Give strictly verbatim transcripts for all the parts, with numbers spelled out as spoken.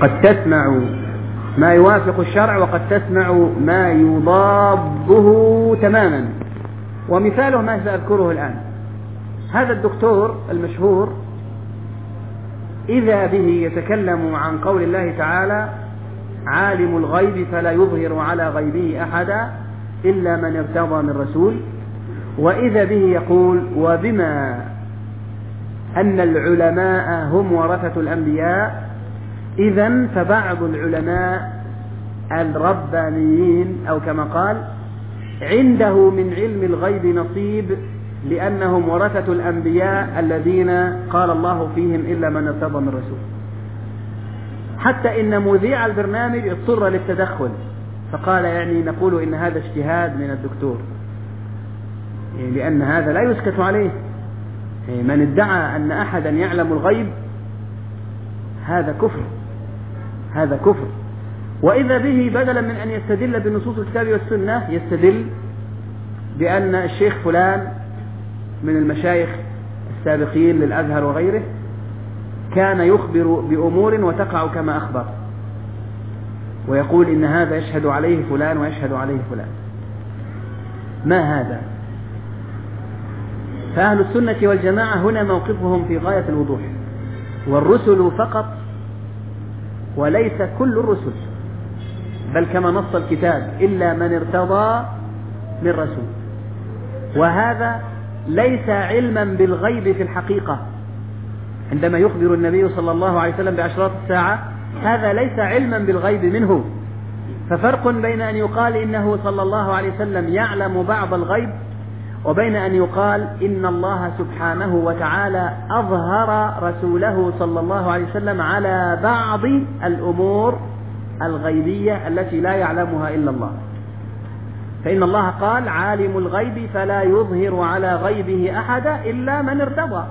قد تسمع ما يوافق الشرع وقد تسمع ما يضاده تماما. ومثاله ما سأذكره الآن. هذا الدكتور المشهور إذا به يتكلم عن قول الله تعالى عالم الغيب فلا يظهر على غيبه أحدا إلا من ارتضى من رسول، وإذا به يقول وبما أن العلماء هم ورثة الأنبياء إذن فبعض العلماء الربانيين أو كما قال عنده من علم الغيب نصيب لأنهم ورثة الأنبياء الذين قال الله فيهم إلا من ارتضى من رسول. حتى إن مذيع البرنامج اضطر للتدخل فقال يعني نقول إن هذا اجتهاد من الدكتور، يعني لأن هذا لا يسكت عليه. يعني من ادعى أن أحدا يعلم الغيب هذا كفر، هذا كفر. وإذا به بدلا من أن يستدل بنصوص الكتاب والسنة يستدل بأن الشيخ فلان من المشايخ السابقين للأزهر وغيره كان يخبر بأمور وتقع كما أخبر، ويقول إن هذا يشهد عليه فلان ويشهد عليه فلان. ما هذا؟ فأهل السنة والجماعة هنا موقفهم في غاية الوضوح، والرسل فقط وليس كل الرسل، بل كما نص الكتاب إلا من ارتضى من رسول. وهذا ليس علما بالغيب في الحقيقة. عندما يخبر النبي صلى الله عليه وسلم بأشراط الساعة هذا ليس علما بالغيب منه. ففرق بين أن يقال إنه صلى الله عليه وسلم يعلم بعض الغيب وبين أن يقال إن الله سبحانه وتعالى أظهر رسوله صلى الله عليه وسلم على بعض الأمور الغيبية التي لا يعلمها إلا الله. فإن الله قال عالم الغيب فلا يظهر على غيبه أحدا إلا من ارتضى.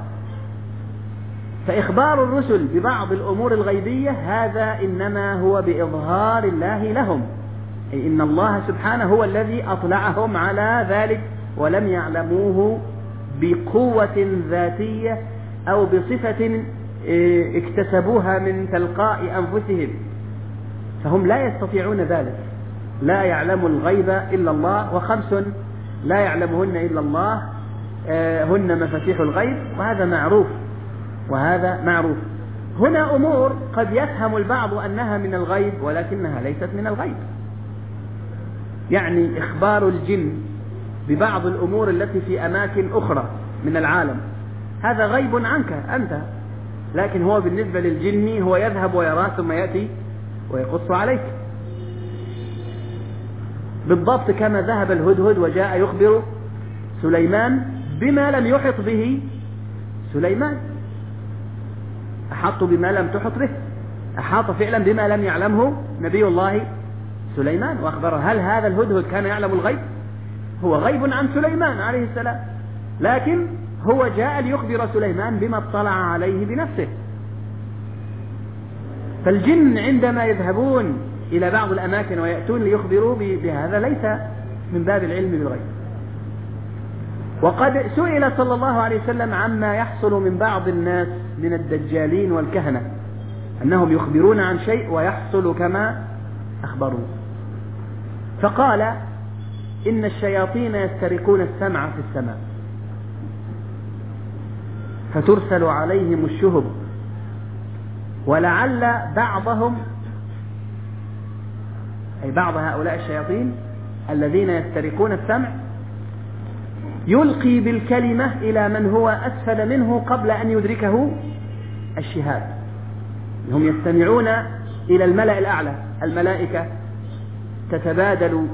فإخبار الرسل ببعض الأمور الغيبية هذا إنما هو بإظهار الله لهم، أي إن الله سبحانه هو الذي أطلعهم على ذلك ولم يعلموه بقوة ذاتية أو بصفة اكتسبوها من تلقاء أنفسهم، فهم لا يستطيعون ذلك. لا يعلم الغيب إلا الله، وخمس لا يعلمهن إلا الله هن مفاتيح الغيب، وهذا معروف، وهذا معروف. هنا أمور قد يفهم البعض أنها من الغيب ولكنها ليست من الغيب. يعني إخبار الجن ببعض الأمور التي في أماكن أخرى من العالم هذا غيب عنك أنت، لكن هو بالنسبة للجن هو يذهب ويراه ثم يأتي ويقص عليك. بالضبط كما ذهب الهدهد وجاء يخبر سليمان بما لم يحط به سليمان. أحاط بما لم تحط به، أحاط فعلا بما لم يعلمه نبي الله سليمان وأخبره. هل هذا الهدهد كان يعلم الغيب؟ هو غيب عن سليمان عليه السلام، لكن هو جاء ليخبر سليمان بما اطلع عليه بنفسه. فالجن عندما يذهبون إلى بعض الأماكن ويأتون ليخبروا بهذا ليس من باب العلم بالغيب. وقد سئل صلى الله عليه وسلم عما يحصل من بعض الناس من الدجالين والكهنة أنهم يخبرون عن شيء ويحصل كما أخبروا، فقال إن الشياطين يسترقون السمع في السماء فترسل عليهم الشهب، ولعل بعضهم أي بعض هؤلاء الشياطين الذين يسترقون السمع يلقي بالكلمة إلى من هو أسفل منه قبل أن يدركه الشهاب. هم يستمعون إلى الملأ الأعلى، الملائكة تتبادل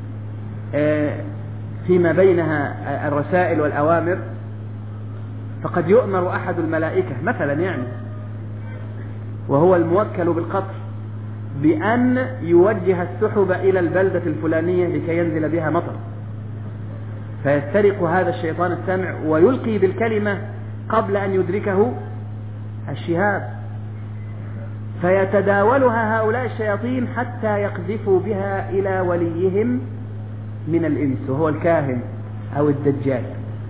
فيما بينها الرسائل والأوامر، فقد يؤمر أحد الملائكة مثلا يعني وهو الموكل بالقطر بأن يوجه السحب إلى البلدة الفلانية لكي ينزل بها مطر، فيسترق هذا الشيطان السمع ويلقي بالكلمة قبل أن يدركه الشهاب، فيتداولها هؤلاء الشياطين حتى يقذفوا بها إلى وليهم من الإنس وهو الكاهن أو الدجال،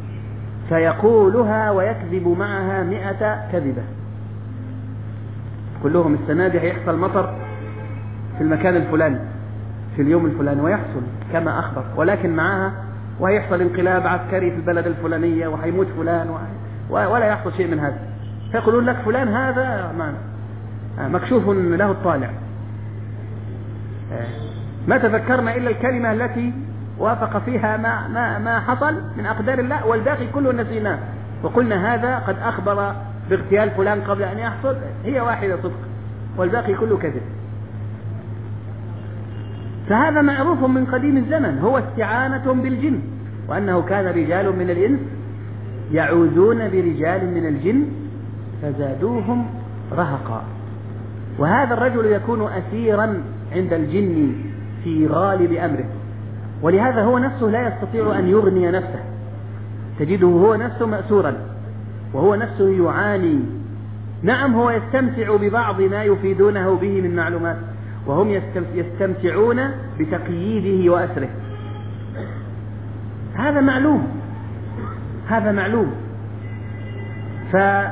فيقولها ويكذب معها مئة كذبة. تقول لهم السنة دي هيحصل مطر في المكان الفلاني في اليوم الفلاني، ويحصل كما أخبر، ولكن معها وهيحصل انقلاب عسكري في البلد الفلانية وهيموت فلان ولا يحصل شيء من هذا، فيقولون لك فلان هذا مكشوف له الطالع. ما تذكرنا إلا الكلمة التي وافق فيها ما, ما, ما حصل من أقدار الله، والباقي كله نسيناه وقلنا هذا قد أخبر باغتيال فلان قبل أن يحصل، هي واحدة صدق والباقي كله كذب. فهذا معروف من قديم الزمن، هو استعانة بالجن، وأنه كان رجال من الإنس يعوذون برجال من الجن فزادوهم رهقا. وهذا الرجل يكون أسيرا عند الجن في غالب أمره، ولهذا هو نفسه لا يستطيع أن يغني نفسه، تجده هو نفسه مأسورا وهو نفسه يعاني. نعم هو يستمتع ببعض ما يفيدونه به من معلومات، وهم يستمتعون بتقييده وأسره. هذا معلوم، هذا معلوم. فمثل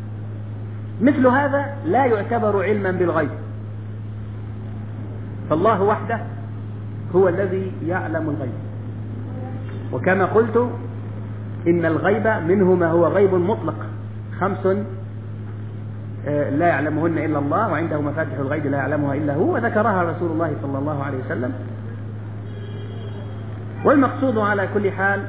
هذا لا يعتبر علما بالغيب، فالله وحده هو الذي يعلم الغيب. وكما قلت إن الغيب منه ما هو غيب مطلق، خمس لا يعلمهن إلا الله وعنده مفاتيح الغيب لا يعلمها إلا هو، وذكرها رسول الله صلى الله عليه وسلم. والمقصود على كل حال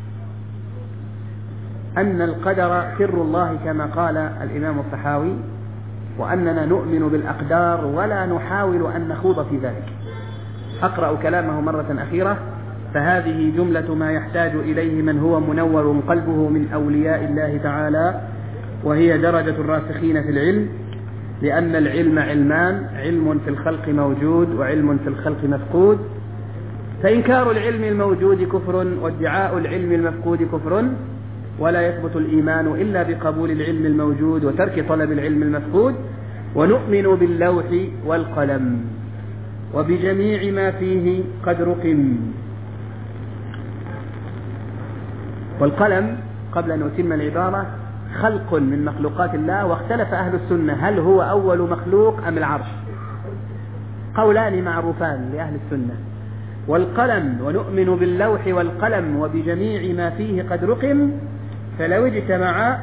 أن القدر سر الله كما قال الإمام الطحاوي، وأننا نؤمن بالأقدار ولا نحاول أن نخوض في ذلك. أقرأ كلامه مرة أخيرة: فهذه جملة ما يحتاج إليه من هو منور قلبه من أولياء الله تعالى، وهي درجة الراسخين في العلم، لأن العلم علمان: علم في الخلق موجود وعلم في الخلق مفقود، فإنكار العلم الموجود كفر وادعاء العلم المفقود كفر، ولا يثبت الإيمان إلا بقبول العلم الموجود وترك طلب العلم المفقود. ونؤمن باللوح والقلم وبجميع ما فيه قد رقم. والقلم قبل أن أتم العبارة خلق من مخلوقات الله، واختلف أهل السنة هل هو أول مخلوق أم العرش، قولان معروفان لأهل السنة. والقلم ونؤمن باللوح والقلم وبجميع ما فيه قد رقم، فلو اجتمع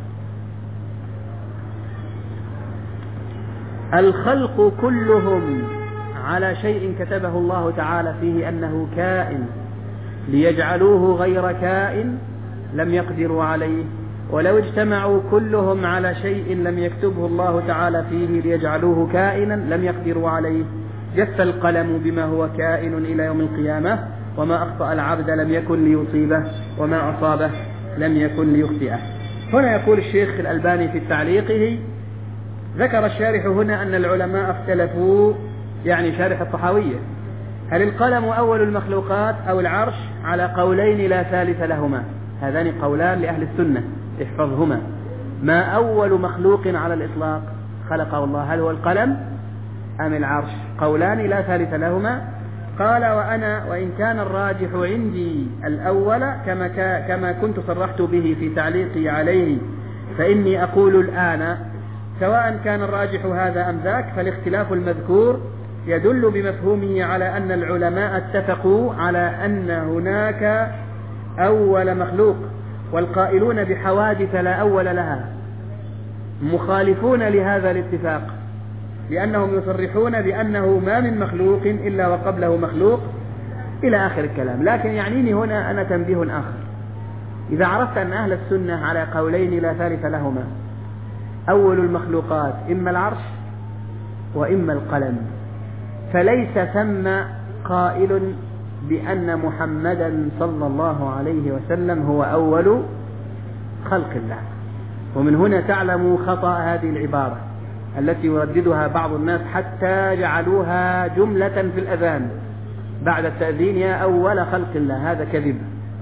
الخلق كلهم على شيء كتبه الله تعالى فيه أنه كائن ليجعلوه غير كائن لم يقدروا عليه، ولو اجتمعوا كلهم على شيء لم يكتبه الله تعالى فيه ليجعلوه كائنا لم يقدروا عليه. جف القلم بما هو كائن إلى يوم القيامة، وما أخطأ العبد لم يكن ليصيبه وما أصابه لم يكن ليخطئه. هنا يقول الشيخ الألباني في تعليقه: ذكر الشارح هنا أن العلماء اختلفوا، يعني شارح الطحاوية، هل القلم أول المخلوقات أو العرش، على قولين لا ثالث لهما. هذان قولان لأهل السنة احفظهما: ما أول مخلوق على الإطلاق خلقه الله، هل هو القلم أم العرش؟ قولان لا ثالث لهما. قال: وأنا وإن كان الراجح عندي الأول كما, كما كنت صرحت به في تعليقي عليه، فإني أقول الآن سواء كان الراجح هذا أم ذاك، فالاختلاف المذكور يدل بمفهومه على أن العلماء اتفقوا على أن هناك أول مخلوق، والقائلون بحوادث لا أول لها مخالفون لهذا الاتفاق، لأنهم يصرحون بأنه ما من مخلوق إلا وقبله مخلوق إلى آخر الكلام. لكن يعنيني هنا أنا تنبيه آخر: إذا عرفت أن أهل السنة على قولين لا ثالث لهما، أول المخلوقات إما العرش وإما القلم، فليس ثم قائل بأن محمدا صلى الله عليه وسلم هو أول خلق الله. ومن هنا تعلم خطأ هذه العبارة التي يرددها بعض الناس حتى جعلوها جملة في الأذان بعد التأذين: يا أول خلق الله. هذا كذب،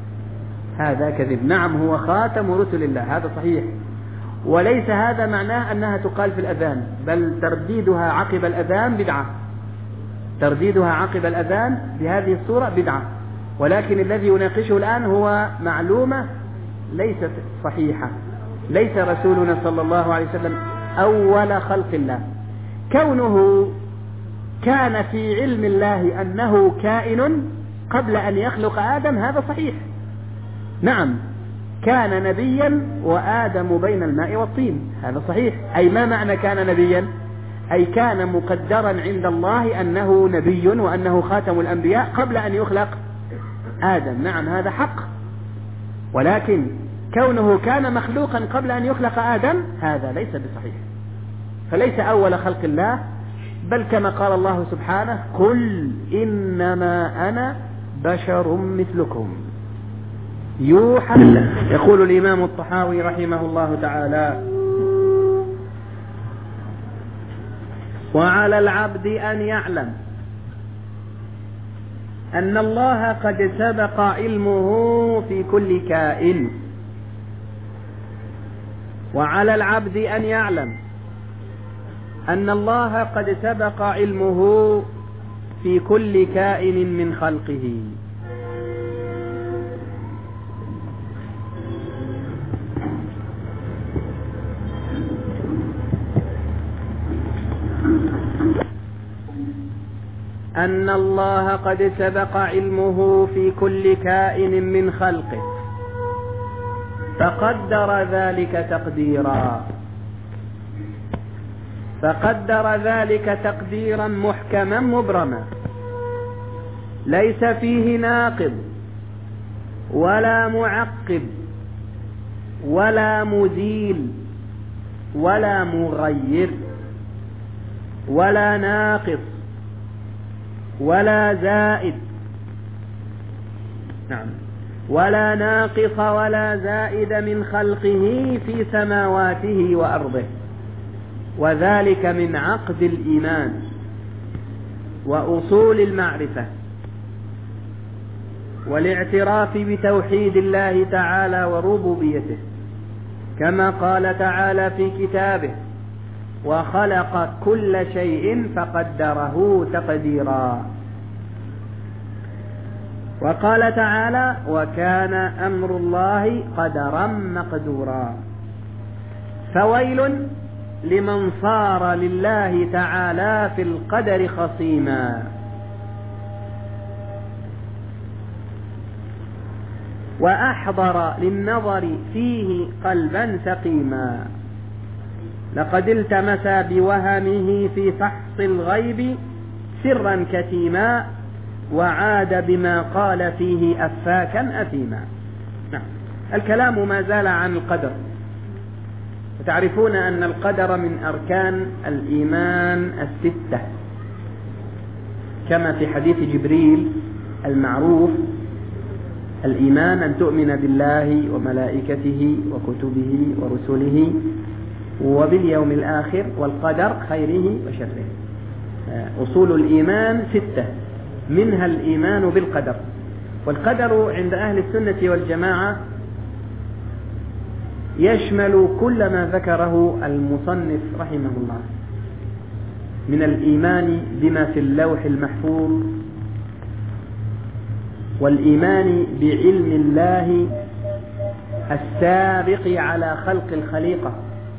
هذا كذب. نعم هو خاتم رسل الله، هذا صحيح، وليس هذا معناه أنها تقال في الأذان، بل ترديدها عقب الأذان بدعة، ترديدها عقب الأذان بهذه الصورة بدعة. ولكن الذي يناقشه الآن هو معلومة ليست صحيحة. ليس رسولنا صلى الله عليه وسلم أول خلق الله، كونه كان في علم الله أنه كائن قبل أن يخلق آدم هذا صحيح. نعم، كان نبيا وآدم بين الماء والطين، هذا صحيح. أي ما معنى كان نبيا؟ أي كان مقدرا عند الله أنه نبي وأنه خاتم الأنبياء قبل أن يخلق آدم. نعم، هذا حق. ولكن كونه كان مخلوقا قبل أن يخلق آدم هذا ليس بصحيح، فليس أول خلق الله، بل كما قال الله سبحانه: قل إنما أنا بشر مثلكم يوحى. يقول الإمام الطحاوي رحمه الله تعالى: وعلى العبد أن يعلم أن الله قد سبق علمه في كل كائن. وعلى العبد أن يعلم أن الله قد سبق علمه في كل كائن من خلقه. أن الله قد سبق علمه في كل كائن من خلقه فقدر ذلك تقديرا فقدر ذلك تقديرا محكما مبرما ليس فيه ناقض ولا معقب ولا مزيل ولا مغير ولا ناقص ولا زائد. نعم، ولا ناقص ولا زائد من خلقه في سماواته وأرضه، وذلك من عقد الإيمان وأصول المعرفة والاعتراف بتوحيد الله تعالى وربوبيته، كما قال تعالى في كتابه: وخلق كل شيء فقدره تقديرا. وقال تعالى: وكان أمر الله قدرا مقدورا. فويل لمن صار لله تعالى في القدر خصيما وأحضر للنظر فيه قلبا سقيما، لقد التمس بوهمه في فحص الغيب سرا كتيما، وعاد بما قال فيه أفاكا أثيما. نعم، الكلام ما زال عن القدر. وتعرفون أن القدر من أركان الإيمان الستة، كما في حديث جبريل المعروف: الإيمان أن تؤمن بالله وملائكته وكتبه ورسله وباليوم الآخر والقدر خيره وشره. أصول الإيمان ستة، منها الإيمان بالقدر. والقدر عند أهل السنة والجماعة يشمل كل ما ذكره المصنف رحمه الله من الإيمان بما في اللوح المحفوظ، والإيمان بعلم الله السابق على خلق الخليقة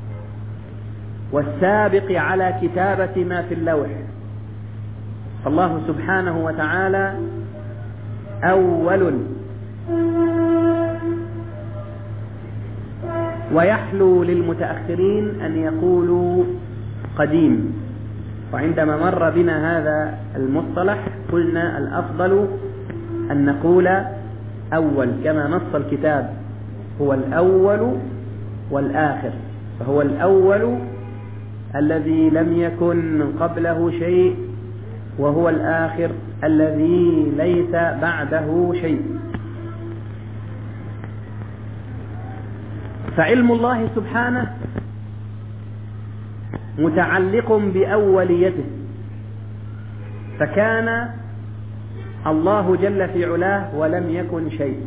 والسابق على كتابة ما في اللوح. فالله سبحانه وتعالى أول، ويحلو للمتأخرين أن يقولوا قديم. وعندما مر بنا هذا المصطلح قلنا الأفضل أن نقول أول، كما نص الكتاب: هو الأول والآخر، فهو الأول الذي لم يكن قبله شيء، وهو الآخر الذي ليس بعده شيء. فعلم الله سبحانه متعلق بأوليته، فكان الله جل في علاه ولم يكن شيء.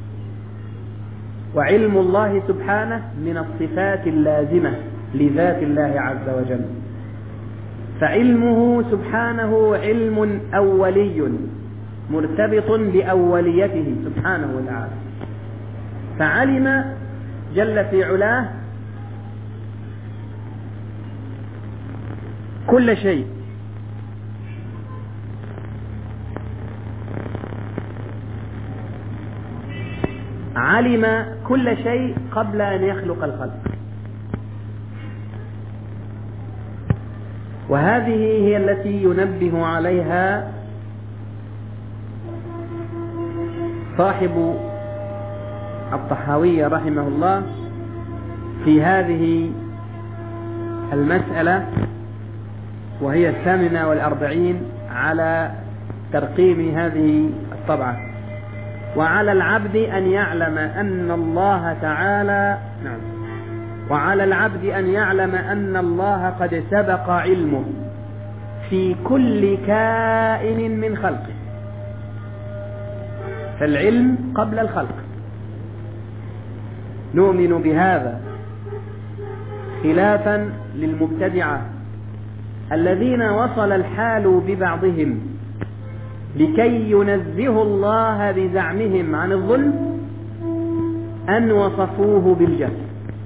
وعلم الله سبحانه من الصفات اللازمة لذات الله عز وجل، فعلمه سبحانه علم أولي مرتبط بأوليته سبحانه وتعالى. فعلم جل في علاه كل شيء علم كل شيء قبل أن يخلق الخلق. وهذه هي التي ينبه عليها صاحب الطحاوية رحمه الله في هذه المسألة، وهي الثامنة والأربعين على ترقيم هذه الطبعة. وعلى العبد أن يعلم أن الله تعالى نعم وعلى العبد أن يعلم أن الله قد سبق علمه في كل كائن من خلقه. فالعلم قبل الخلق، نؤمن بهذا خلافا للمبتدعة الذين وصل الحال ببعضهم لكي ينزهوا الله بزعمهم عن الظلم أن وصفوه بالجهل.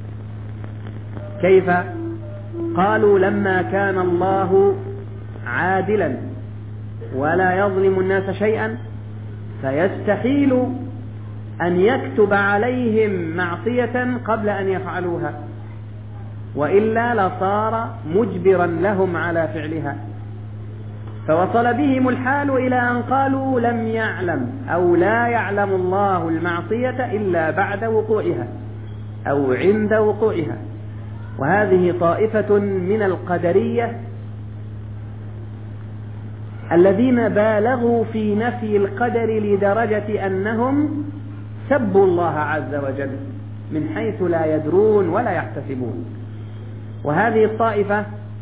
كيف؟ قالوا لما كان الله عادلا ولا يظلم الناس شيئا فيستحيل أن يكتب عليهم معصية قبل أن يفعلوها، وإلا لصار مجبرا لهم على فعلها. فوصل بهم الحال إلى أن قالوا لم يعلم أو لا يعلم الله المعصية إلا بعد وقوعها أو عند وقوعها. وهذه طائفة من القدرية الذين بالغوا في نفي القدر لدرجة أنهم سبوا الله عز وجل من حيث لا يدرون ولا يحتسبون. وهذه الطائفة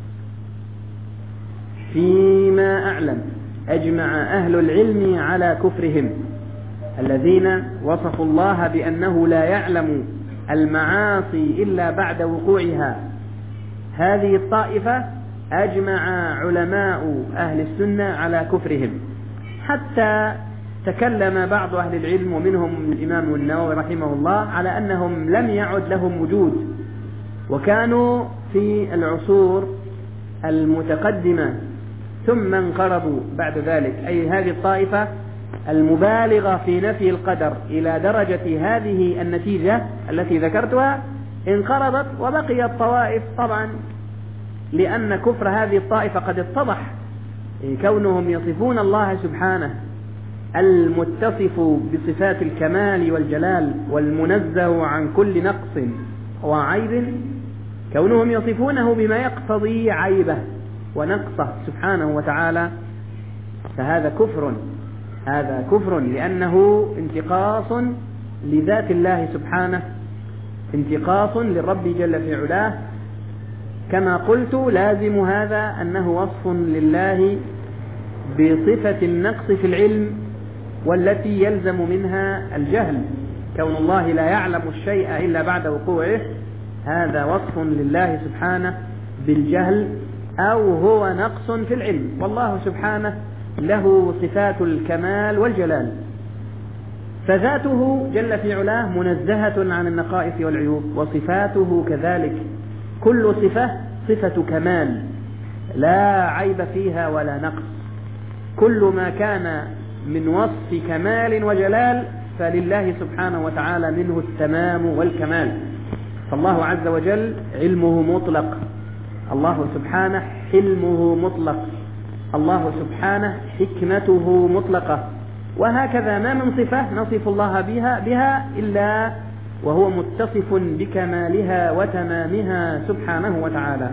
فيما أعلم أجمع أهل العلم على كفرهم، الذين وصفوا الله بأنه لا يعلم المعاصي إلا بعد وقوعها. هذه الطائفة أجمع علماء أهل السنة على كفرهم، حتى تكلم بعض أهل العلم ومنهم الإمام النووي رحمه الله على أنهم لم يعد لهم وجود، وكانوا في العصور المتقدمة ثم انقرضوا بعد ذلك. أي هذه الطائفة المبالغة في نفي القدر إلى درجة هذه النتيجة التي ذكرتها انقرضت، وبقيت طوائف طبعا لأن كفر هذه الطائفة قد اتضح، كونهم يصفون الله سبحانه المتصف بصفات الكمال والجلال والمنزه عن كل نقص وعيب، كونهم يصفونه بما يقتضي عيبه ونقصه سبحانه وتعالى، فهذا كفر. هذا كفر لأنه انتقاص لذات الله سبحانه، انتقاص للرب جل في علاه. كما قلت لازم هذا أنه وصف لله بصفة النقص في العلم والتي يلزم منها الجهل، كون الله لا يعلم الشيء إلا بعد وقوعه، هذا وصف لله سبحانه بالجهل أو هو نقص في العلم. والله سبحانه له صفات الكمال والجلال، فذاته جل في علاه منزهة عن النقائص والعيوب، وصفاته كذلك كل صفة صفة كمال لا عيب فيها ولا نقص. كل ما كان من وصف كمال وجلال فلله سبحانه وتعالى منه التمام والكمال. فالله عز وجل علمه مطلق، الله سبحانه حلمه مطلق، الله سبحانه حكمته مطلقة، وهكذا ما من صفة نصف الله بها, بها إلا وهو متصف بكمالها وتمامها سبحانه وتعالى.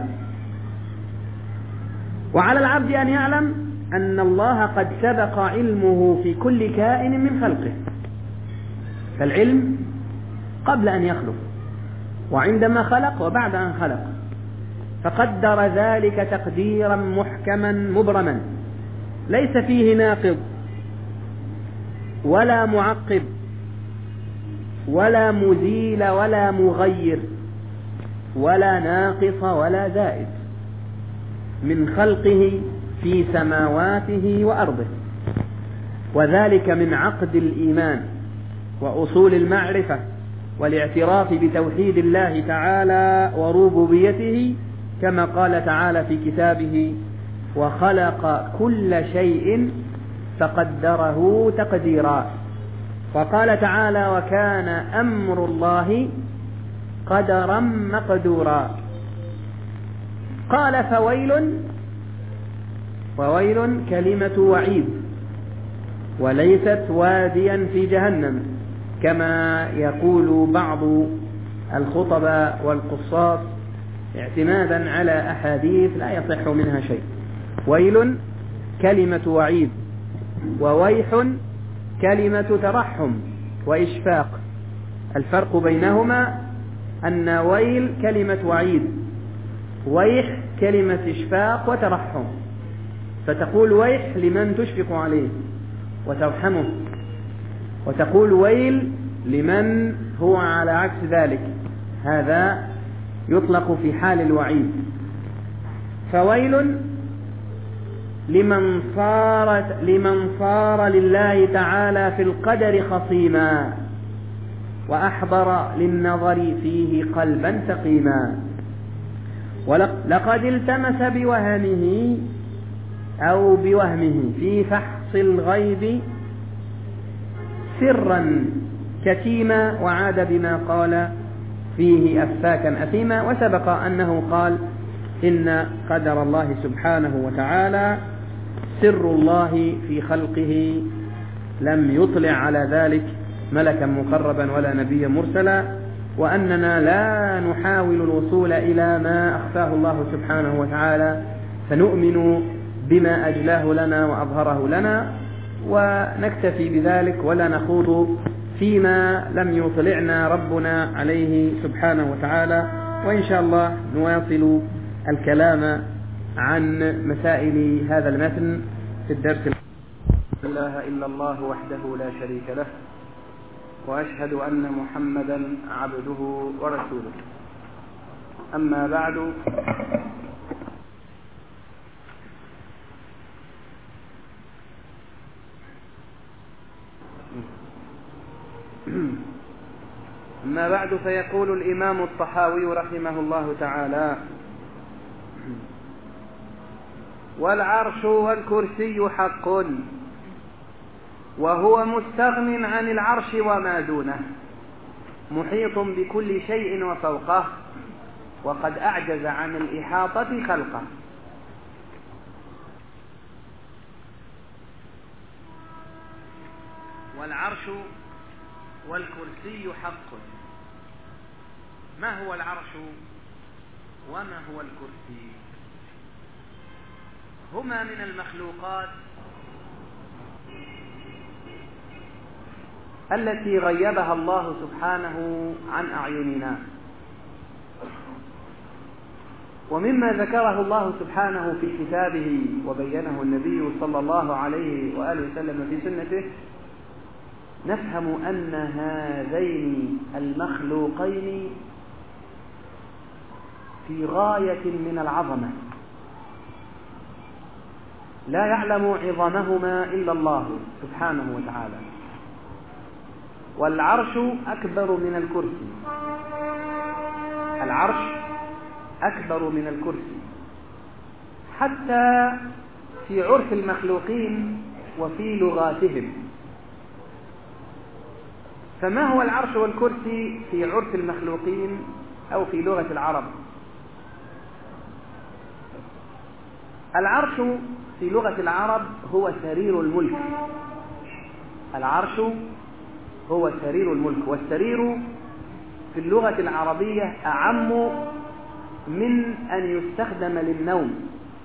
وعلى العبد أن يعلم أن الله قد سبق علمه في كل كائن من خلقه، فالعلم قبل أن يخلق وعندما خلق وبعد أن خلق، فقدر ذلك تقديرا محكما مبرما ليس فيه ناقض ولا معقب ولا مزيل ولا مغير ولا ناقص ولا زائد من خلقه في سماواته وأرضه. وذلك من عقد الإيمان وأصول المعرفة والاعتراف بتوحيد الله تعالى وربوبيته كما قال تعالى في كتابه: وخلق كل شيء فقدره تقديرا. وقال تعالى: وكان أمر الله قدرا مقدورا. قال: فويل، وويل كلمة وعيد، وليست واديا في جهنم كما يقول بعض الخطباء والقصاص اعتمادا على أحاديث لا يصح منها شيء. ويل كلمة وعيد، وويح كلمة ترحم وإشفاق. الفرق بينهما أن ويل كلمة وعيد، ويح كلمة إشفاق وترحم. فتقول ويح لمن تشفق عليه وترحمه، وتقول ويل لمن هو على عكس ذلك، هذا يطلق في حال الوعيد. فويل لمن صار لمن صار لله تعالى في القدر خصيما وأحضر للنظر فيه قلبا سقيما. ولقد التمس بوهمه أو بوهمه في فحص الغيب سرا كتيما، وعاد بما قال فيه أفاكا أثيما. وسبق أنه قال: إن قدر الله سبحانه وتعالى سر الله في خلقه، لم يطلع على ذلك ملكا مقربا ولا نبيا مرسلا، وأننا لا نحاول الوصول إلى ما أخفاه الله سبحانه وتعالى، فنؤمن بما أجلاه لنا وأظهره لنا ونكتفي بذلك، ولا نخوض فيما لم يطلعنا ربنا عليه سبحانه وتعالى. وإن شاء الله نواصل الكلام عن مسائل هذا المتن في الدرس. لا إله إلا الله وحده لا شريك له، وأشهد أن محمدا عبده ورسوله. أما بعد، أما بعد فيقول الإمام الطحاوي رحمه الله تعالى: والعرش والكرسي حق، وهو مستغن عن العرش وما دونه، محيط بكل شيء وفوقه، وقد أعجز عن الإحاطة خلقه. والعرش والكرسي حق. ما هو العرش وما هو الكرسي؟ هما من المخلوقات التي غيبها الله سبحانه عن أعيننا، ومما ذكره الله سبحانه في كتابه وبينه النبي صلى الله عليه وآله وسلم في سنته، نفهم أن هذين المخلوقين في غاية من العظمة، لا يعلم عظمهما إلا الله سبحانه وتعالى. والعرش أكبر من الكرسي، العرش أكبر من الكرسي حتى في عرف المخلوقين وفي لغاتهم. فما هو العرش والكرسي في عرف المخلوقين أو في لغة العرب؟ العرش في لغة العرب هو سرير الملك. العرش هو سرير الملك، والسرير في اللغة العربية أعم من أن يستخدم للنوم،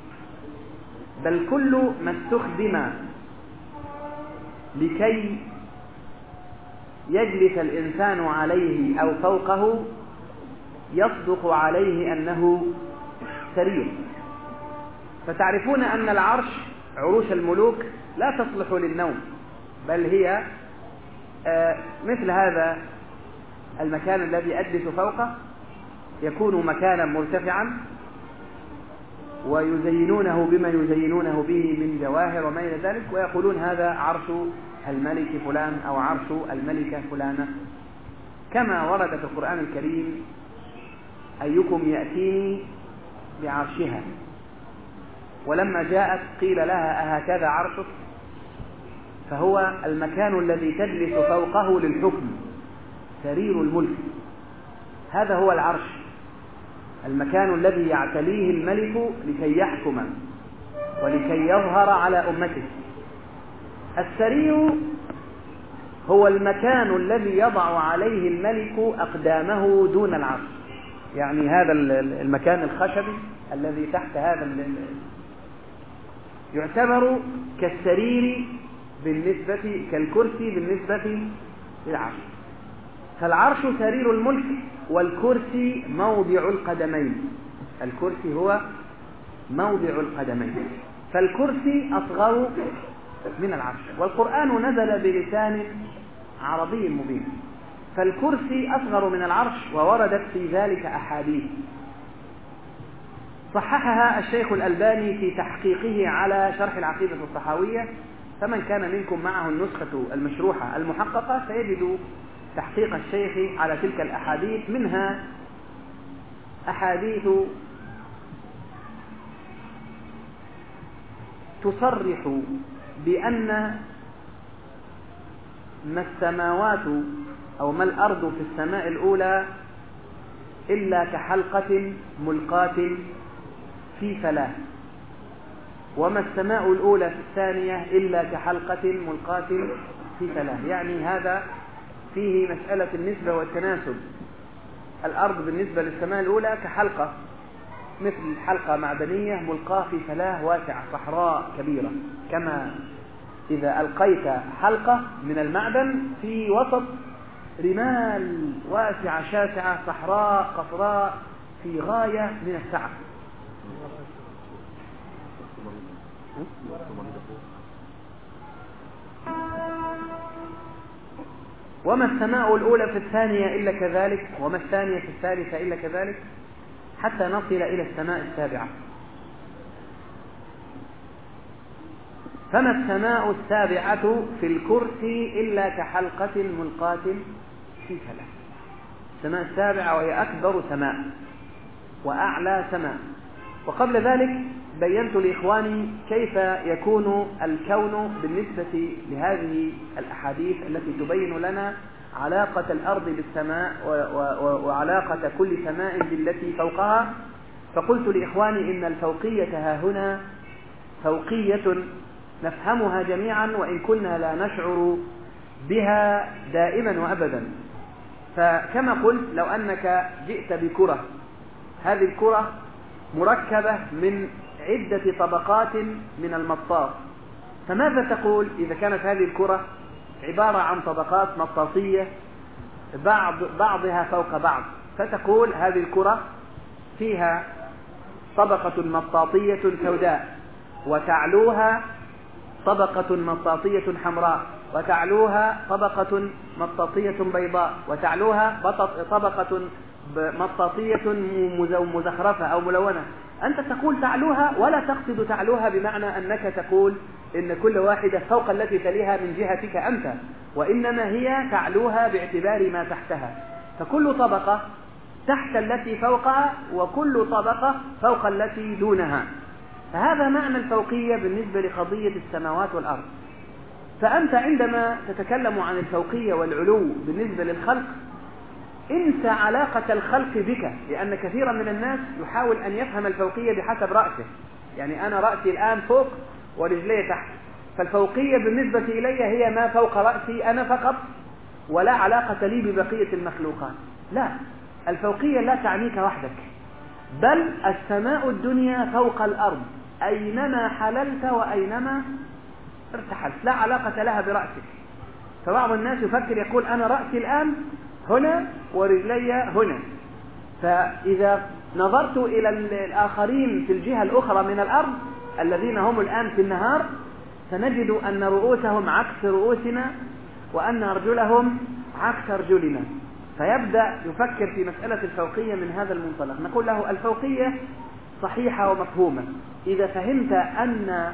بل كل ما استخدم لكي يجلس الإنسان عليه أو فوقه يصدق عليه أنه سرير. فتعرفون أن العرش عروش الملوك لا تصلح للنوم، بل هي مثل هذا المكان الذي أجلس فوقه، يكون مكانا مرتفعا ويزينونه بما يزينونه به من جواهر وما إلى ذلك، ويقولون هذا عرش الملك فلان أو عرش الملكة فلانة، كما ورد في القرآن الكريم: أيكم يأتيني بعرشها، ولما جاءت قيل لها أهكذا عرشك؟ فهو المكان الذي تجلس فوقه للحكم، سرير الملك، هذا هو العرش، المكان الذي يعتليه الملك لكي يحكم ولكي يظهر على أمته. السرير هو المكان الذي يضع عليه الملك أقدامه دون العرش، يعني هذا المكان الخشبي الذي تحت هذا يعتبر كالسرير بالنسبة كالكرسي بالنسبة للعرش. فالعرش سرير الملك، والكرسي موضع القدمين، الكرسي هو موضع القدمين، فالكرسي أصغر من العرش، والقرآن نزل بلسان عربي مبين، فالكرسي أصغر من العرش، ووردت في ذلك أحاديث صححها الشيخ الألباني في تحقيقه على شرح العقيدة الطحاوية، فمن كان منكم معه النسخة المشروحة المحققة سيجد تحقيق الشيخ على تلك الأحاديث، منها أحاديث تصرح بأن ما السماوات أو ما الأرض في السماء الأولى إلا كحلقة ملقاة في فلاة، وما السماء الأولى في الثانية إلا كحلقة ملقاة في فلاة، يعني هذا فيه مسألة النسبة والتناسب. الأرض بالنسبة للسماء الأولى كحلقة، مثل حلقة معدنية ملقاة في فلاة واسعة صحراء كبيرة، كما إذا ألقيت حلقة من المعدن في وسط رمال واسعة شاسعة صحراء قصراء في غاية من السعة. وما السماء الأولى في الثانية إلا كذلك، وما الثانية في الثالثة إلا كذلك، حتى نصل إلى السماء السابعة. فما السماء السابعة في الكرسي إلا كحلقة ملقاة في فلاة. السماء السابعة وهي أكبر سماء وأعلى سماء. وقبل ذلك بينت لإخواني كيف يكون الكون بالنسبة لهذه الأحاديث التي تبين لنا علاقة الأرض بالسماء وعلاقة كل سماء بالتي فوقها. فقلت لإخواني إن الفوقية ها هنا فوقية نفهمها جميعا وإن كنا لا نشعر بها دائما وأبدا. فكما قلت لو أنك جئت بكرة، هذه الكرة مركبة من عدة طبقات من المطاط، فماذا تقول إذا كانت هذه الكرة عبارة عن طبقات مطاطية بعض بعضها فوق بعض؟ فتقول هذه الكرة فيها طبقة مطاطية سوداء، وتعلوها طبقة مطاطية حمراء، وتعلوها طبقة مطاطية بيضاء، وتعلوها طبقة مطاطية مزخرفة أو ملونة. أنت تقول تعلوها ولا تقصد تعلوها بمعنى أنك تقول إن كل واحدة فوق التي تليها من جهتك أنت، وإنما هي تعلوها باعتبار ما تحتها، فكل طبقة تحت التي فوقها وكل طبقة فوق التي دونها. فهذا معنى الفوقية بالنسبة لقضية السماوات والأرض. فأنت عندما تتكلم عن الفوقية والعلو بالنسبة للخلق انسى علاقة الخلق بك، لأن كثيرا من الناس يحاول أن يفهم الفوقية بحسب رأسه، يعني أنا رأسي الآن فوق ورجلي تحت، فالفوقية بالنسبة إلي هي ما فوق رأسي أنا فقط ولا علاقة لي ببقية المخلوقات. لا، الفوقية لا تعنيك وحدك، بل السماء الدنيا فوق الأرض أينما حللت وأينما ارتحلت، لا علاقة لها برأسك. فبعض الناس يفكر يقول أنا رأسي الآن هنا ورجلي هنا، فإذا نظرت إلى الآخرين في الجهة الأخرى من الأرض الذين هم الآن في النهار سنجد أن رؤوسهم عكس رؤوسنا وأن أرجلهم عكس أرجلنا، فيبدأ يفكر في مسألة الفوقية من هذا المنطلق. نقول له الفوقية صحيحة ومفهومة إذا فهمت أن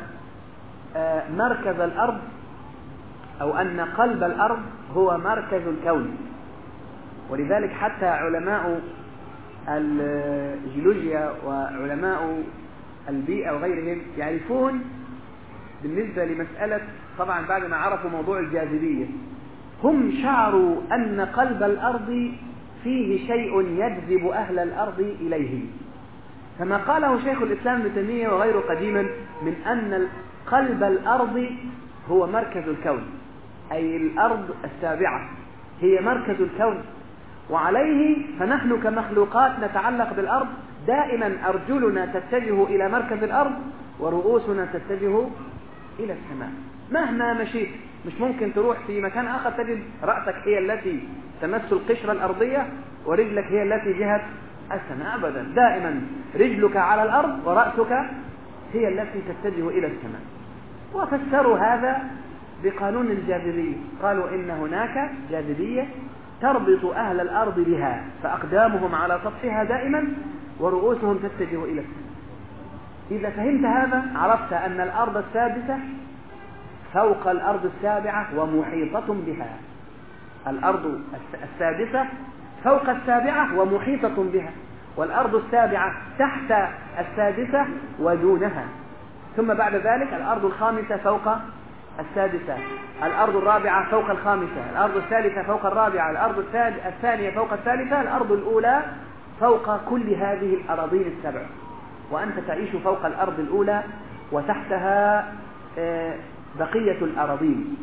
مركز الأرض أو أن قلب الأرض هو مركز الكون. ولذلك حتى علماء الجيولوجيا وعلماء البيئة وغيرهم يعرفون بالنسبة لمسألة، طبعا بعد ما عرفوا موضوع الجاذبية، هم شعروا أن قلب الأرض فيه شيء يجذب أهل الأرض إليه، كما قاله شيخ الإسلام ابن تيمية وغيره قديما من أن قلب الأرض هو مركز الكون، أي الأرض السابعة هي مركز الكون، وعليه فنحن كمخلوقات نتعلق بالأرض دائما، أرجلنا تتجه إلى مركز الأرض ورؤوسنا تتجه إلى السماء. مهما مشيت مش ممكن تروح في مكان آخر تجد رأسك هي التي تمس القشرة الأرضية ورجلك هي التي جهة السماء، أبدا، دائما رجلك على الأرض ورأسك هي التي تتجه إلى السماء. وفسروا هذا بقانون الجاذبية، قالوا إن هناك جاذبية تربط أهل الأرض بها، فأقدامهم على سطحها دائما ورؤوسهم تتجه إلى السماء. إذا فهمت هذا عرفت أن الأرض السادسة فوق الأرض السابعة ومحيطة بها، الأرض السادسة فوق السابعة ومحيطة بها، والأرض السابعة تحت السادسة ودونها، ثم بعد ذلك الأرض الخامسة فوق السادسة، الأرض الرابعة فوق الخامسة، الأرض الثالثة فوق الرابعة، الأرض الثانية فوق الثالثة، الأرض الأولى فوق كل هذه الأراضين السبع، وأنت تعيش فوق الأرض الأولى وتحتها بقية الأراضين.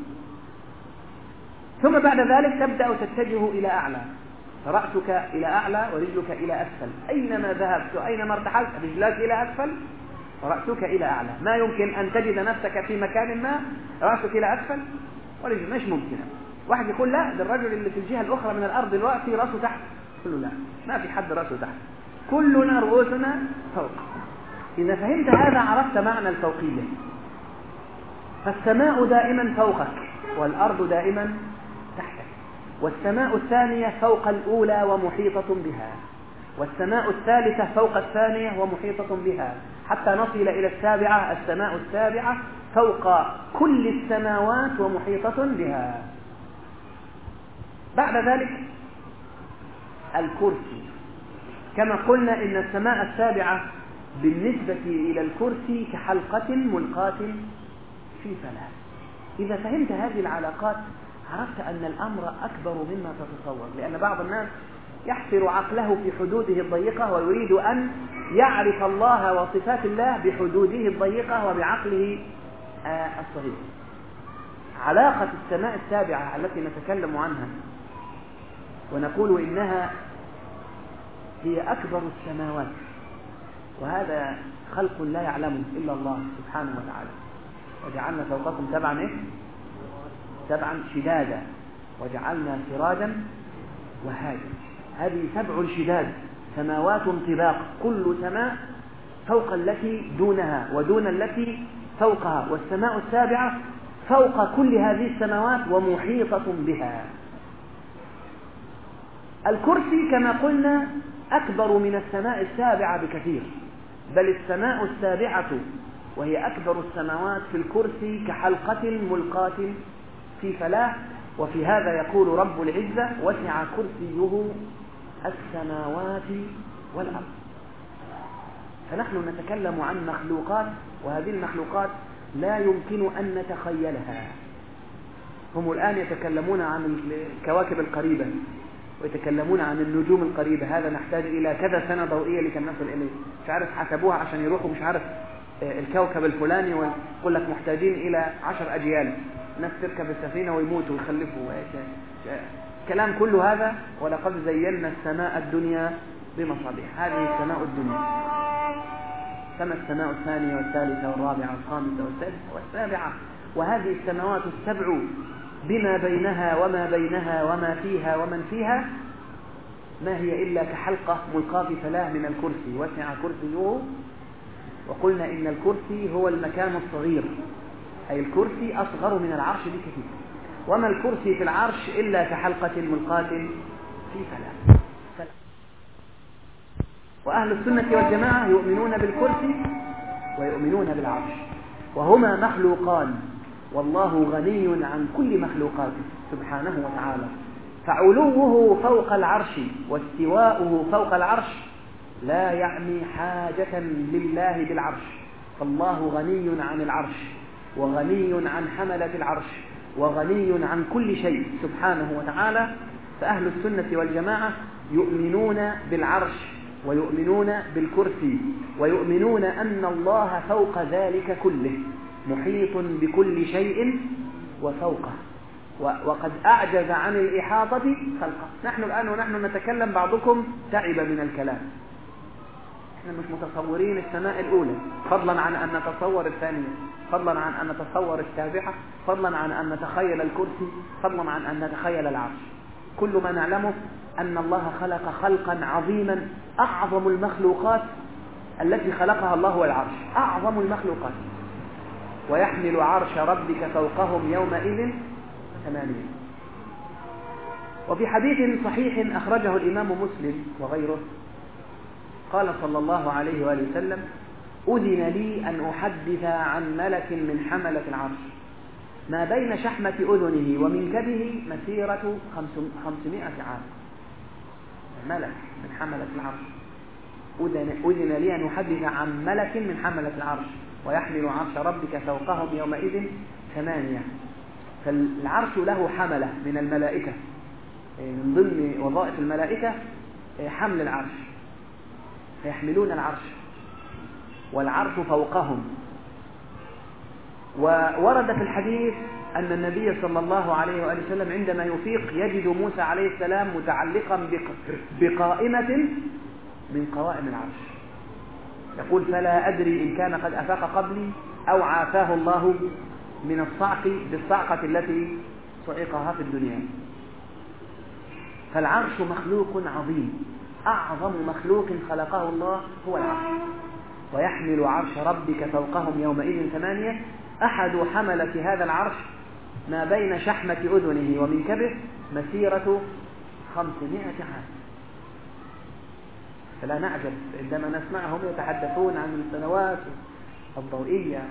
ثم بعد ذلك تبدأ تتجه إلى أعلى، فرأسك إلى أعلى ورجلك إلى أسفل، أينما ذهبت أينما ارتحلت رجلك إلى أسفل ورأسك إلى أعلى. ما يمكن أن تجد نفسك في مكان ما رأسك إلى أسفل ورجل، مش ممكن. واحد يقول لا، ده الرجل اللي في الجهة الأخرى من الأرض دلوقتي رأسه تحت، قل له لا، ما في حد رأسه تحت، كلنا رؤوسنا فوق. إذا فهمت هذا عرفت معنى الفوقية. فالسماء دائما فوقك والأرض دائما تحتك، والسماء الثانية فوق الأولى ومحيطة بها، والسماء الثالثة فوق الثانية ومحيطة بها، حتى نصل إلى السابعة، السماء السابعة فوق كل السماوات ومحيطة بها. بعد ذلك الكرسي، كما قلنا إن السماء السابعة بالنسبة إلى الكرسي كحلقة ملقاة في فلاة. إذا فهمت هذه العلاقات عرفت أن الأمر أكبر مما تتصور، لأن بعض الناس يحصر عقله في حدوده الضيقة ويريد أن يعرف الله وصفات الله بحدوده الضيقة وبعقله الصغير. علاقة السماء السابعة التي نتكلم عنها ونقول إنها هي أكبر السماوات، وهذا خلق لا يعلمه إلا الله سبحانه وتعالى. وجعلنا فوقكم سبعا إيه؟ سبعا شدادا وجعلنا سراجا وهاجا. هذه سبع شداد، سماوات طباق، كل سماء فوق التي دونها ودون التي فوقها، والسماء السابعة فوق كل هذه السماوات ومحيطة بها. الكرسي كما قلنا أكبر من السماء السابعة بكثير، بل السماء السابعة وهي أكبر السماوات في الكرسي كحلقة ملقاة في فلاة. وفي هذا يقول رب العزة: وسع كرسيه السماوات والأرض. فنحن نتكلم عن مخلوقات، وهذه المخلوقات لا يمكن أن نتخيلها. هم الآن يتكلمون عن الكواكب القريبة ويتكلمون عن النجوم القريبة، هذا نحتاج إلى كذا سنة ضوئية لكي نصل إليه، مش عارف حسبوها عشان يروحوا مش عارف الكوكب الفلاني، ويقول لك محتاجين إلى عشر أجيال ناس تركب السفينة ويموتوا ويخلفوا، كلام كل هذا. ولقد زينا السماء الدنيا بمصابيح. هذه السماء الدنيا، كما السماء الثانية والثالثة والرابعة والخامسة والسادسة والسابعة، وهذه السماوات السبع بما بينها وما بينها وما فيها ومن فيها ما هي إلا كحلقة ملقاة في فلاة من الكرسي، وسع كرسيه. وقلنا إن الكرسي هو المكان الصغير، أي الكرسي أصغر من العرش بكثير، وما الكرسي في العرش إلا كحلقة ملقاة في فلاة. وأهل السنة والجماعة يؤمنون بالكرسي ويؤمنون بالعرش، وهما مخلوقان، والله غني عن كل مخلوقاته سبحانه وتعالى. فعلوه فوق العرش واستواؤه فوق العرش لا يعني حاجة لله بالعرش، فالله غني عن العرش وغني عن حملة العرش وغني عن كل شيء سبحانه وتعالى. فأهل السنة والجماعة يؤمنون بالعرش ويؤمنون بالكرسي ويؤمنون أن الله فوق ذلك كله محيط بكل شيء وفوقه، وقد أعجز عن الإحاطة خلقه. نحن الآن ونحن نتكلم بعضكم تعب من الكلام، احنا مش متصورين السماء الأولى، فضلا عن أن نتصور الثانية، فضلا عن أن نتصور السابعة، فضلا عن أن نتخيل الكرسي، فضلا عن أن نتخيل العرش. كل ما نعلمه أن الله خلق خلقا عظيما، أعظم المخلوقات التي خلقها الله هو العرش، أعظم المخلوقات. ويحمل عرش ربك فوقهم يومئذ ثمانية. وفي حديث صحيح أخرجه الإمام مسلم وغيره قال صلى الله عليه وآله وسلم: أذن لي أن أحدث عن ملك من حملة العرش ما بين شحمة أذنه ومنكبه مسيرة خمسمائة عام. ملك من حملة العرش، أذن لي أن أحدث عن ملك من حملة العرش ويحمل عرش ربك فوقهم يومئذ ثمانية. فالعرش له حملة من الملائكة، من ضمن وظائف الملائكة حمل العرش، فيحملون العرش والعرش فوقهم. وورد في الحديث أن النبي صلى الله عليه وآله وسلم عندما يفيق يجد موسى عليه السلام متعلقا بقائمة من قوائم العرش، يقول: فلا أدري إن كان قد أفاق قبلي أو عافاه الله من الصعق بالصعقة التي صعقها في الدنيا. فالعرش مخلوق عظيم، أعظم مخلوق خلقه الله هو العرش. ويحمل عرش ربك فوقهم يومئذ ثمانية. أحد حملة هذا العرش ما بين شحمة أذنه ومنكبه مسيرة خمسمائة عام. فلا نعجب عندما نسمعهم يتحدثون عن السنوات الضوئية.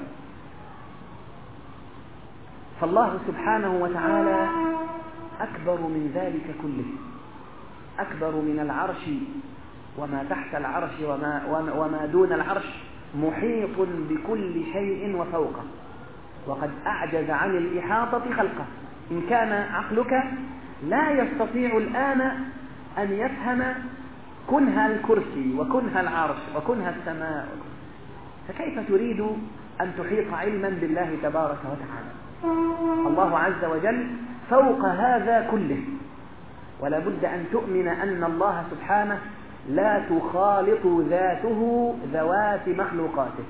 فالله سبحانه وتعالى أكبر من ذلك كله، أكبر من العرش وما تحت العرش وما, وما دون العرش، محيط بكل شيء وفوقه، وقد أعجز عن الإحاطة خلقه. إن كان عقلك لا يستطيع الآن أن يفهم كنه الكرسي وكنه العرش وكنه السماء، فكيف تريد أن تحيط علما بالله تبارك وتعالى؟ الله عز وجل فوق هذا كله، ولا بد أن تؤمن أن الله سبحانه لا تخالط ذاته ذوات مخلوقاته.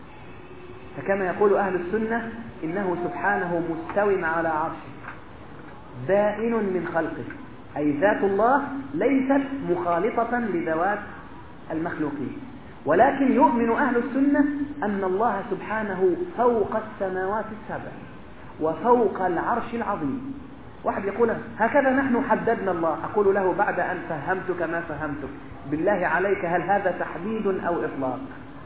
فكما يقول أهل السنة إنه سبحانه مستو على عرشه بائن من خلقه، أي ذات الله ليست مخالطة لذوات المخلوقين. ولكن يؤمن أهل السنة أن الله سبحانه فوق السماوات السبع وفوق العرش العظيم. واحد يقول: هكذا نحن حددنا الله. أقول له بعد أن فهمتك ما فهمتك، بالله عليك هل هذا تحديد أو إطلاق؟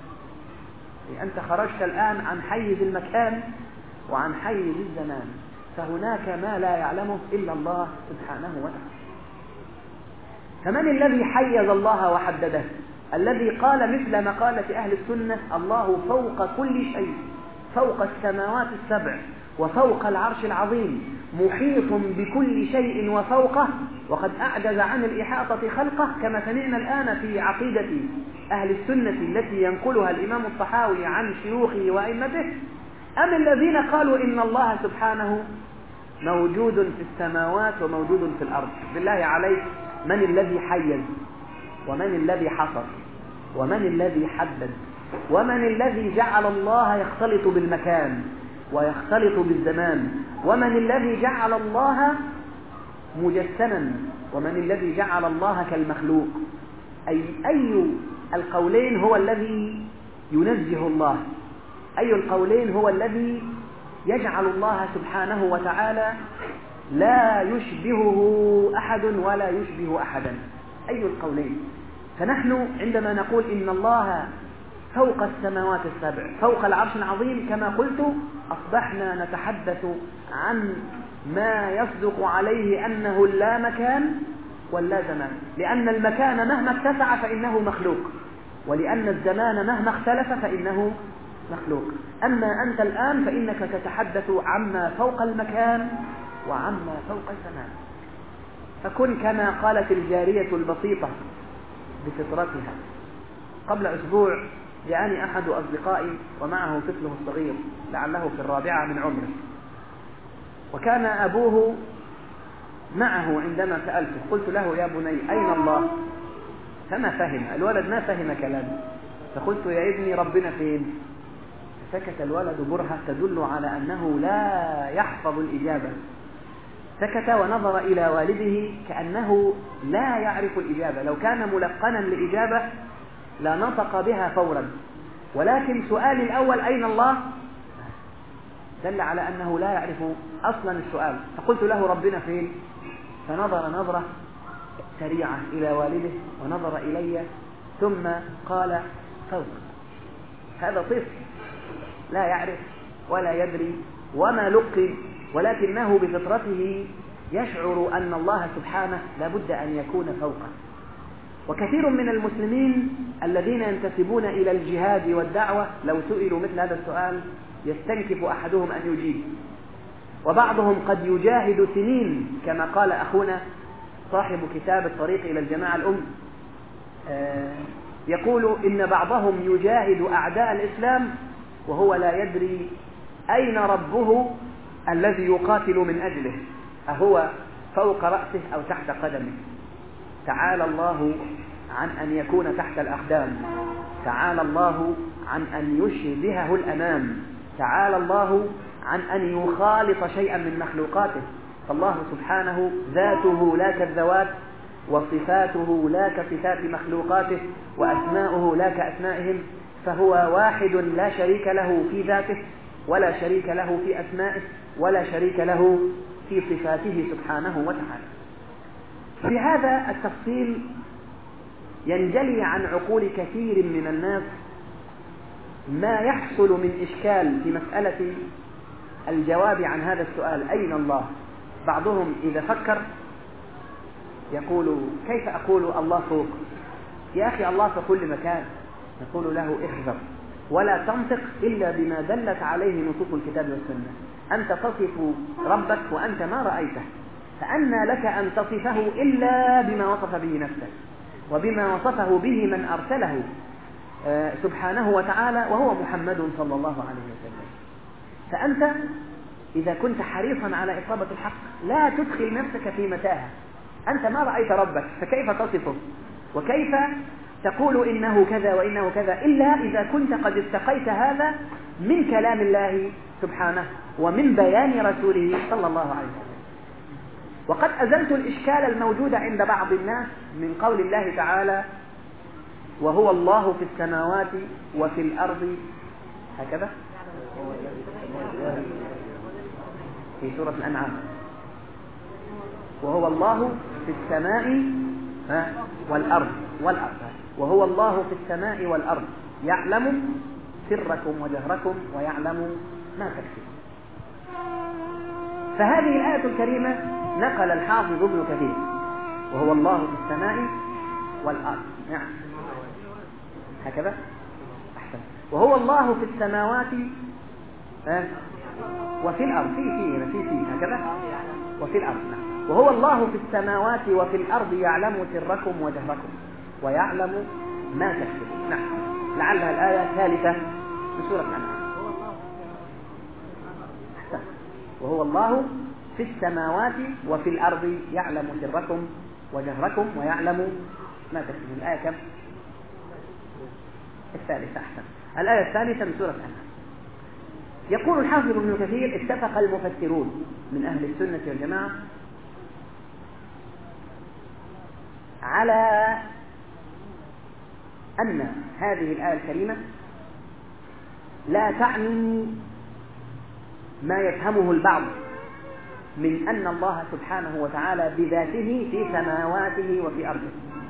أنت خرجت الآن عن حيز المكان وعن حيز الزمان، فهناك ما لا يعلمه إلا الله سبحانه وتعالى. فمن الذي حيز الله وحدده؟ الذي قال مثل مقالة أهل السنة: الله فوق كل شيء، فوق السماوات السبع وفوق العرش العظيم، محيط بكل شيء وفوقه، وقد أعجز عن الإحاطة خلقه، كما سمعنا الآن في عقيدة أهل السنة التي ينقلها الإمام الطحاوي عن شيوخه وأئمته. أم الذين قالوا إن الله سبحانه موجود في السماوات وموجود في الأرض؟ بالله عليك، من الذي حيز؟ ومن الذي حصر؟ ومن الذي حدد؟ ومن الذي جعل الله يختلط بالمكان ويختلط بالزمان؟ ومن الذي جعل الله مجسما؟ ومن الذي جعل الله كالمخلوق؟ أي, أي القولين هو الذي ينزه الله؟ أي القولين هو الذي يجعل الله سبحانه وتعالى لا يشبهه أحد ولا يشبه أحدا؟ أي القولين؟ فنحن عندما نقول إن الله فوق السماوات السبع فوق العرش العظيم، كما قلت أصبحنا نتحدث عن ما يصدق عليه أنه لا مكان ولا زمان، لأن المكان مهما اتسع فإنه مخلوق، ولأن الزمان مهما اختلف فإنه مخلوق. أما أنت الآن فإنك تتحدث عما فوق المكان وعما فوق الزمان. فكن كما قالت الجارية البسيطة بفطرتها. قبل أسبوع جاءني أحد أصدقائي ومعه طفله الصغير لعله في الرابعة من عمره، وكان أبوه معه عندما سألته. قلت له: يا بني أين الله؟ فما فهم الولد، ما فهم كلامي. فقلت: يا ابني ربنا فين؟ فسكت الولد برهة تدل على أنه لا يحفظ الإجابة. سكت ونظر إلى والده كأنه لا يعرف الإجابة. لو كان ملقنا لإجابة لنطق بها فورا، ولكن سؤالي الأول أين الله دل على أنه لا يعرف أصلا السؤال. فقلت له: ربنا فين؟ فنظر نظرة سريعة إلى والده ونظر إلي ثم قال: فوق. هذا طفل لا يعرف ولا يدري وما لقي، ولكنه بفطرته يشعر أن الله سبحانه لابد أن يكون فوقه. وكثير من المسلمين الذين ينتسبون إلى الجهاد والدعوة لو سئلوا مثل هذا السؤال يستنكف أحدهم أن يجيب، وبعضهم قد يجاهد سنين كما قال أخونا صاحب كتاب الطريق إلى الجماعة الأم، يقول إن بعضهم يجاهد أعداء الإسلام وهو لا يدري أين ربه الذي يقاتل من أجله، أهو فوق رأسه أو تحت قدمه. تعالى الله عن أن يكون تحت الأقدام، تعالى الله عن أن يشبهه الأمام، تعالى الله عن أن يخالط شيئا من مخلوقاته. فالله سبحانه ذاته لا كالذوات، وصفاته لا كصفات مخلوقاته، وأسماؤه لا كأسمائهم، فهو واحد لا شريك له في ذاته ولا شريك له في أسمائه ولا شريك له في صفاته سبحانه وتعالى. في هذا التفصيل ينجلي عن عقول كثير من الناس ما يحصل من إشكال في مسألة الجواب عن هذا السؤال أين الله. بعضهم إذا فكر يقول: كيف أقول الله فوق؟ يا أخي الله في كل مكان. نقول له: احذر ولا تنطق إلا بما دلت عليه نصوص الكتاب والسنة. أنت تصف ربك وأنت ما رأيته، فأنى لك أن تصفه إلا بما وصف به نفسه وبما وصفه به من أرسله سبحانه وتعالى وهو محمد صلى الله عليه وسلم. فأنت إذا كنت حريصا على إصابة الحق لا تدخل نفسك في متاهة. أنت ما رأيت ربك فكيف تصفه وكيف تقول إنه كذا وإنه كذا إلا إذا كنت قد استقيت هذا من كلام الله سبحانه ومن بيان رسوله صلى الله عليه وسلم. وقد أزلت الإشكال الموجود عند بعض الناس من قول الله تعالى: وهو الله في السماوات وفي الأرض، هكذا في سورة الأنعام: وهو الله في السماء والأرض والأرض وهو الله في السماء والأرض يعلم سركم وجهركم ويعلم ما تكسبون. فهذه الآية الكريمة نقل الحافظ ابن كثير: وهو الله في السماء والأرض، نعم هكذا أحسن، وهو الله في السماوات وفي الأرض، في في في في هكذا وفي الأرض، نعم. وهو الله في السماوات وفي الأرض يعلم سركم وجهركم ويعلم ما تكسبون، نعم. لعلها الآية الثالثة في سورة الأنعام. وهو الله في السماوات وفي الأرض يعلم سركم وجهركم ويعلم ما تكسبون. الآية كم؟ الثالثة، أحسن. الآية الثالثة من سورة الأنعام. يقول الحافظ ابن كثير: اتفق المفسرون من أهل السنة والجماعة على أن هذه الآية الكريمة لا تعني ما يفهمه البعض من أن الله سبحانه وتعالى بذاته في سماواته وفي أرضه،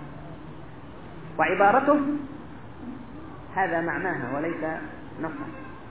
وعبارته هذا معناها وليس نصا.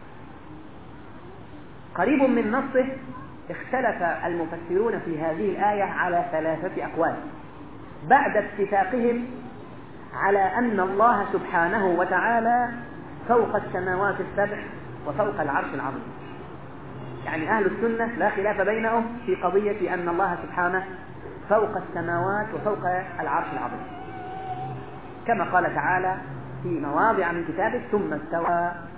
قريب من نصه اختلف المفسرون في هذه الآية على ثلاثة أقوال بعد اتفاقهم على أن الله سبحانه وتعالى فوق السماوات السبع وفوق العرش العظيم. يعني أهل السنة لا خلاف بينهم في قضية أن الله سبحانه فوق السماوات وفوق العرش العظيم، كما قال تعالى في مواضع من كتابه: ثم استوى